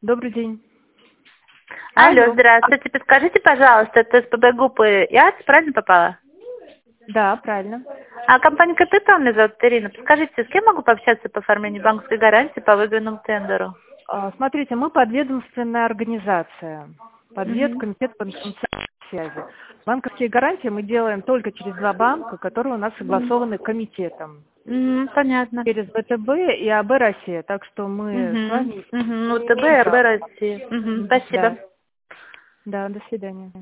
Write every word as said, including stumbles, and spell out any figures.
Добрый день. Алло, Алло. здравствуйте. Подскажите, пожалуйста, это СПБ группы ЯЦ, правильно попала? Да, правильно. А компания Капитал, меня зовут Ирина. Подскажите, с кем могу пообщаться по оформлению банковской гарантии по выигранному тендеру? А, Смотрите, мы подведомственная организация. Подвед Угу. комитет по информационной связи. Банковские гарантии мы делаем только через два банка, которые у нас согласованы комитетом. Угу, понятно. Через ВТБ и АБ Россия. Так что мы с Угу. вами Угу. Ну, не ТБ и имеем АБ права. России. Угу. Да. Спасибо. Да, до свидания.